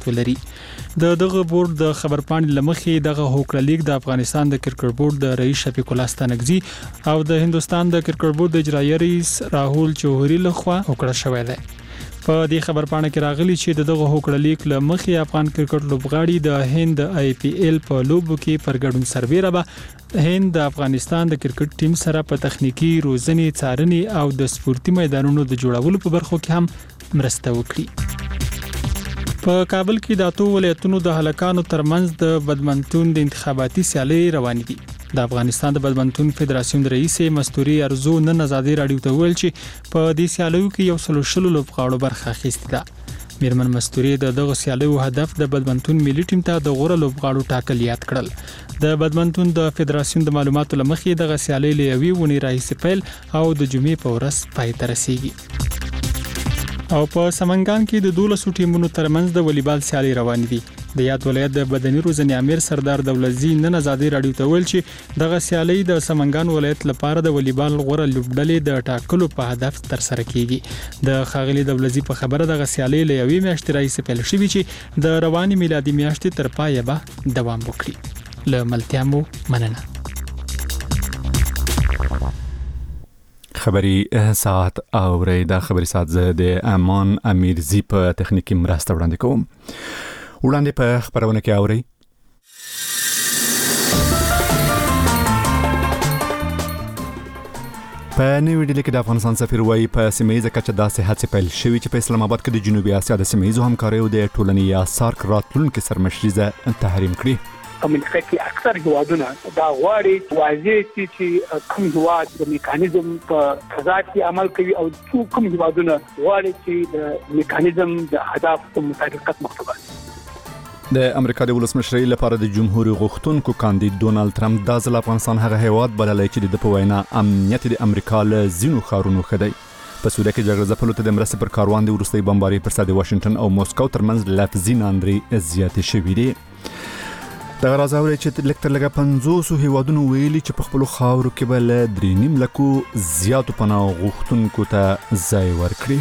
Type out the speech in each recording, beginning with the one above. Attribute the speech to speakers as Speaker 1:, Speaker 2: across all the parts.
Speaker 1: مسؤلیت ولري. دغه بورډ د خبرپاڼې لمخې دغه هوکړه لیک د افغانستان د کرکټ بورډ د رئیس شفیق الله ستانکزي او د هندستان د کرکټ بورډ د اجرایي رئیس راهول چوهری لخوا هوکړه شوې ده. په دې خبرپاڼه کې راغلي چې دغه هوکړه لیک لمخې افغان کرکټ لوبغاړي د هند IPL په لوبو کې پر ګډون سربېره به هند د افغانستان د کرکټ ټیم سره په تخنیکی روزنې څارنې او د سپورتي میدانونو د جوړولو په برخو کې هم مرسته وکړي. په کابل کې د اتو ولایتونو د هلکانو ترمنځ د بدمنتون د انتخاباتي سیالۍ روانې دي. د افغانستان د بدمنتون فدراسیون رئیس مستوري ارزو نن آزادي رادیو ته ویل چې په دې سیالیو کې یو سلو شلو لوبغاړو برخه اخیستې ده. میرمن مستوري دغه سیالیو هدف د بدمنتون ملي ټیم ته د غوړه لوبغاړو ټاکل یاد کړل. د بدمنتون د فدراسیون د معلوماتو لمخې دغه سیالۍ لوي ونی رئیس پیل او د جمعې په ورځ پای ته رسیږي. او په سمنګان کې د 12 ټیمونو ترمنځ د والیبال سیالي روانې دي. د یاد ولایت د بدني روزنې امیر سردار دولتزی نن آزادي رادیو ته ویل چې دغه سیالي د سمنګان ولایت لپاره د والیبال غوړه لوبډلې د ټاکلو په هدف تر سره کیږي. د خاغلی دولتزی په خبره دغه سیالي لوي میاشتې راځي پیل شوې چې د رواني میلادي میاشتې تر پایه به دوام وکړي. له ملتیامو مننه.
Speaker 2: خبری ساعت او ریدا خبری ساعت زه د امان امیرزی په تخنیکی مرسته وړاندې کوم. وړاندې په خبرونه کې اوري. په نوې ډیلي کې د افغانستان سفیر وایي په سیمه‌ییزه کچه داسې هڅې پیل شوې چې په اسلام آباد کې د جنوبي اسیا د سیمه‌ییزو همکاریو د ټولنې یا سارک راتلونکي سرمشریزه تحریم کړي.
Speaker 3: امریکا کې اکثر هیوادونه دا غواړي واضح چې کوم هیواد د میکانیزم په فضا کې عمل کوي او کوم هیوادونه غواړي چې د میکانیزم د اهداف په مطابقت مخ ته.
Speaker 2: د امریکا د ولسمشرۍ لپاره د جمهوریت غوښتونکو کاندید ډونالد ټرمپ د ځل افغانستان هغه هیواد بللی چې د په وینا امنیت د امریکا له ځینو ښارونو خدای. په سوریه کې جګړه ځپلو ته د مرستې پر کاروان د وروستۍ بمبارۍ پر سر د واشنگټن او موسکو ترمنځ لفظي ناندرۍ زیاتې شوې دي. دغه راز اوري چې لکتر لګه 500 هیوادونو ویلي چې په خپل خاورو کې بل 3.5 لکو زیاتو پناه غوښتونکو ته ځای ورکړي.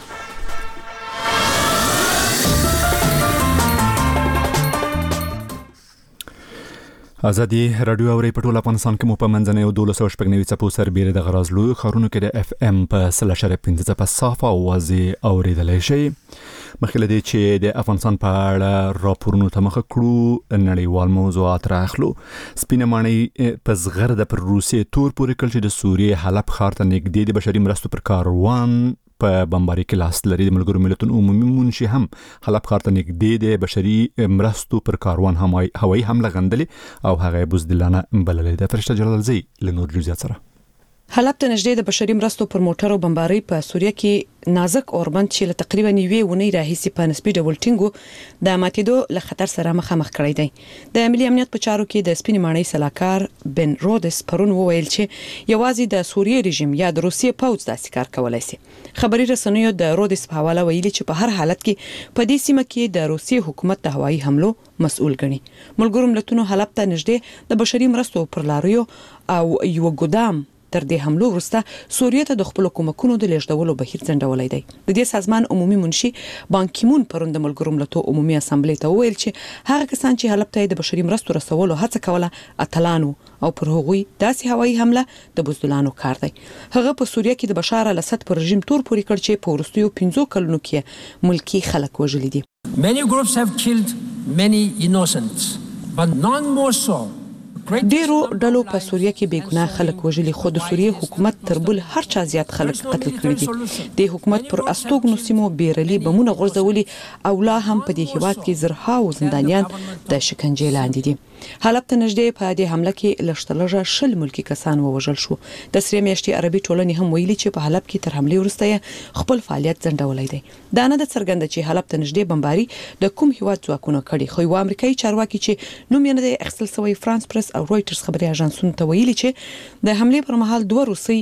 Speaker 2: آزادي رادیو اوري په ټول افغانستان کې مو په منځنۍ او 1290 څپو سربېره د غراز لوی خارونو کې د FM په 3.15 په صافه او واضح اوریدلای شي. مخکې لدی چې د افغانستان په اړه راپورونو ته مخ کړو نړیوال موضوعات راخلو. سپینه ماڼۍ په زغر د پر روسیې تور پورې کړ چې د سوریې حلب ښار ته نږدې د بشري مرستو پر کاروان په بمبارۍ کې لاس لري. د ملګرو ملتونو عمومي منشي هم حلب ښار ته نږدې د بشري مرستو پر کاروان هوایي حمله غندلې او هغه بزدلانه بللې ده. فرشته جلالزی له نور جزئیات سره.
Speaker 4: حلب ته نږدې د بشري مرستو پر موټرو بمبارۍ په سوریه کې نازک اوربند چې له تقریبا 9 ونې راهیسې په نسبي ډول ټینګو د ماتېدو له خطر سره مخامخ کړی دی. د ملي امنیت په چارو کې د سپینې ماڼۍ سلاکار بن رودس پرون وویل چې یوازې د سوریې رژیم یا د روسیې پوځ داسې کار کولای شي. خبري رسنیو د رودس په حواله ویلي چې په هر حالت کې په دې سیمه کې د روسیې حکومت د هوایي حملو مسؤل ګڼي. ملګرو ملتونو حلب ته نږدې د بشري مرستو پر لاریو او یو ګدام تر دې حملو وروسته سوریه ته د خپل حکومتونو د لیږدولو بهیر ځنډولای دی. د دې سازمان عمومي منشي بان کی مون پرون د ملګرو ملتونو عمومي اسامبلې ته وویل چې هغه کسان چې حلب ته د بشري مرستو رسولو هڅه کوله اتلانو او پر هغوی داسې هوایي حمله د بزدلانو کار دی. هغه په سوریه کې د بشار الاسد پر رژیم تور پورې کړ چې په وروستیو 15 کلونو کې ملکی خلک وژلي دي.
Speaker 5: Many groups have killed many innocents, but none more so.
Speaker 4: ډیرو ډلو په سوریه کې بیګناه خلک وژلي خو د سوریې حکومت تر بل هر چا زیات خلک قتل کړي دي. د حکومت پر استوګنو سیمو بیرلي بمونه غورځولي او لا هم په دې هیواد کې زرهاو زندانیان د شکنجې لاندې دي. حلب ته نږدې په دې حمله کې لشتلجه 10 ملکی کسان ووژل شو. د سری میاشتې عربي ټولنې هم ویلي چې په حلب کې تر حمله وروسته خپل فعالیت ځنډولای دی. دا نه د څرګنده چې حلب ته نږدې بمباري د کوم هیواد ځواکونو کړي خو یو امریکایي چارواکي چې نوم یې نه دی اخیستل شوی فرانس پریس او رويټرز خبري اژانسونو ته ویلي چې د حمله پر مهال 2 روسي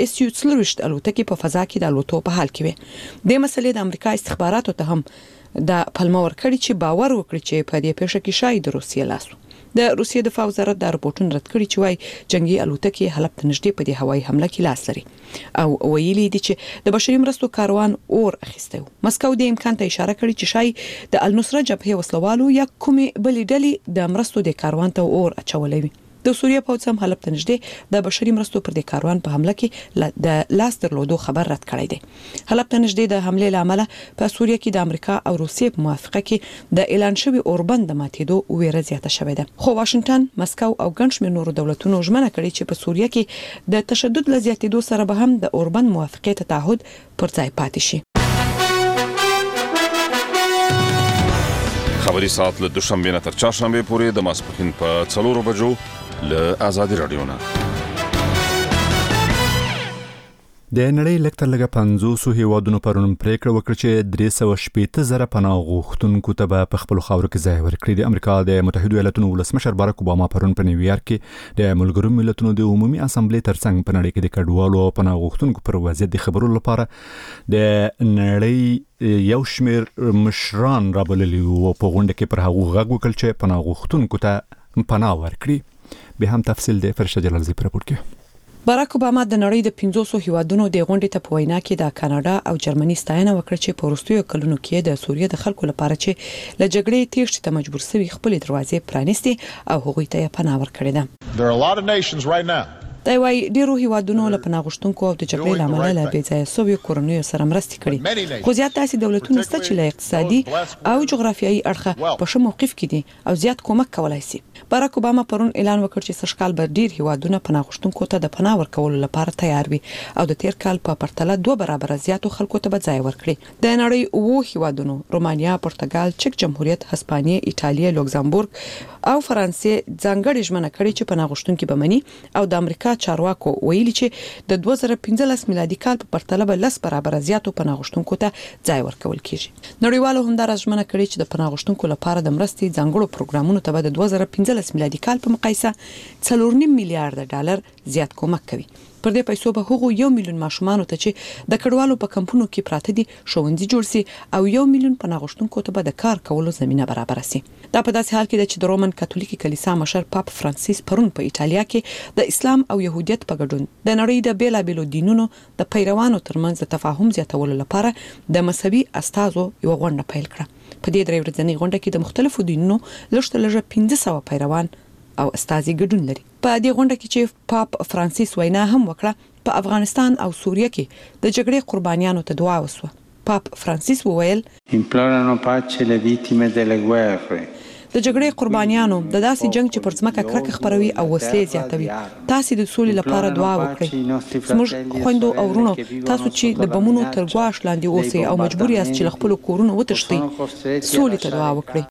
Speaker 4: اس-30 الوتکې په فضا کې د الوتو په حال کې وي. د مسلې د امریکا استخباراتو ته هم د پلمه ورکړي چې باور وکړي چې په دې پیښه کې شاید روسیه لاس د روسیې دفاع وزارت د راپورټونو رد کړی چې وايي جنگي الوتکې حلب ته نږدې په دې هوایي حمله کې لاس لري او ویلي دي چې د بشري مرستو کاروان اور اخیسته مسکو د امکان ته اشاره کړې چې شاید د النصره جبهه وسلوالو یا کومې بلې ډلې د مرستو د کاروان ته اور اچولې وي. د سوریه پوځ هم حلب ته نږدې د بشري مرستو پر د کاروان په حمله کې د لاس درلودو خبر رد کړی دی. حلب ته نږدې د حمله لامل په سوریه کې د امریکا او روسیې په موافقه کې د اعلان شوی اوربند د ماتېدو ویره زیاته شوې ده. خو واشنگټن، مسکو او ګڼ شمېر نورو دولتونو ژمنه کړې چې په سوریه کې د تشدد له زیاتېدو سره به هم د اوربند موافقې ته تعهد پر ځای پاتې شي.
Speaker 6: خبري ساعت له دوشنبه نه تر چهارشنبه پورې د ماسپښین په 4 بجو له آزادي رادیو نه.
Speaker 2: د نړۍ لکتر لګه 500 هیوادونو پرون پریکړه وکړه چې 380,000 پناه غوښتونکو ته په خپل خاور کې ځای ورکړي. د امریکا د متحده ایالاتو ولسمشر باراک اوباما پرون په نیویارک کې د ملګرو ملتونو د عمومي اسامبلې ترڅنګ په نړۍ کې د کډوالو او پناه غوښتونکو پر وضعیت د خبرو لپاره د نړۍ یو شمېر مشران رابللي او په غونډه کې پر هغه غږ وکړ چې پناه غوښتونکو ته پناه ورکړي. به هم تفصیل د فرشته جلالزی پر راپور کې.
Speaker 4: باراک اوباما د نړۍ د 500 هیوادونو د غونډې ته په وینا کې د کاناډا او جرمني ستاینه وکړه چې په وروستیو کلونو کې د سوریه د خلکو لپاره چې له جګړې تېښتې ته مجبور شوي خپل دروازې پرانیستي او هغوی ته پناه ورکړې ده.
Speaker 7: There are a lot of nations right now
Speaker 4: دا وايي ډیرو هیوادونو له پناه غوښتونکو او د جګړې لامل له بې ځایه سویو کورنیو سره مرستې کړې. خو زیات داسې دولتونه شته چې له اقتصادي او جغرافیایي اړخه په ښه موقف کې دي او زیات کومک کولای شي. باراک اوباما پرون اعلان وکړ چې سږکال به ډیر هیوادونه پناه غوښتونکو ته د پناه ورکولو لپاره تیار وي او د تیر کال په پرتله 2 برابر زیاتو خلکو ته به ځای ورکړي. د نړۍ او هیوادونو رومانیا، پرتګال، چک جمهوریت، هسپانیا، ایټالیا، لوکزامبورګ او فرانسې ځانګړي ژمنه کړې چې پناه غوښتونکي به مني او د امریکا چارواکو ویلي چې د 2015 میلادي کال په پرتله به 10 برابر زیاتو پناه غوښتونکو ته ځای ورکول کیږي. نړیوالو هم دا ژمنه کړې چې د پناه غوښتونکو لپاره د مرستې ځانګړو پروګرامونو ته به د 2015 میلادي کال په مقایسه 4.5 میلیارډ ډالر زیات کومک کوي. پر دې پیسو به هغو 1 میلیون ماشومان ته چې د کډوالو په کمپونو کې پراته دي ښوونځي جوړ شي او 1 میلیون پناه غوښتونکو ته به د کار کولو زمينه برابر شي. دا په داسې حال کې ده چې د رومن کاتولیکي کلیسا مشر پاپ فرانسیس پرون په ایټالیا کې د اسلام او يهودیت په ګډون د نړۍ د بیلابېلو دینونو د پیروانو ترمنځ د تفاهم زیاتولو لپاره د مذهبي استازو یو غونډه پیل کړه. په دې درې ورځنۍ غونډه کې د مختلفو دینونو لږ 1500 پیروان او استازي ګډون لري. په دې غونډه کې چې پاپ فرانسیس وینا هم وکړه په افغانستان او سوریه کې د جګړې قربانیانو ته دعا وسوه. پاپ فرانسیس وویل
Speaker 8: implorano pace le vittime delle guerre.
Speaker 4: د جګړې قربانیانو د داسې جنگ چې پر ځمکه کرکه خپروي او وسلې زیاتوي تاسو د سولې لپاره دعا وکړئ. زموږ خويندو او ورونو تاسو چې د بمونو تر ګواښ لاندې اوسئ او مجبور یاست چې خپل کورونه وتښتئ سولې ته دعا وکړئ.